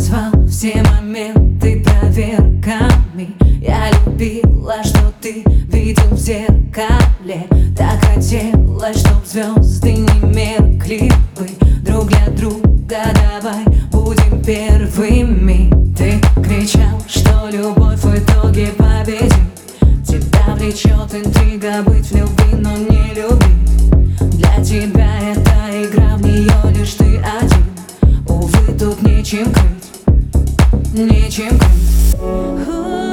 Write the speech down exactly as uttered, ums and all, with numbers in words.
назвал все моменты проверками. Я любила, что ты видел в зеркале. Так хотелось, чтоб звезды не меркли бы друг для друга. Давай будем первыми. Ты кричал, что любовь в итоге победит. Тебя влечет интрига быть в любви, но не любить. Для тебя это игра, в нее лишь ты один. Увы, тут нечем крыть, нечем крыть.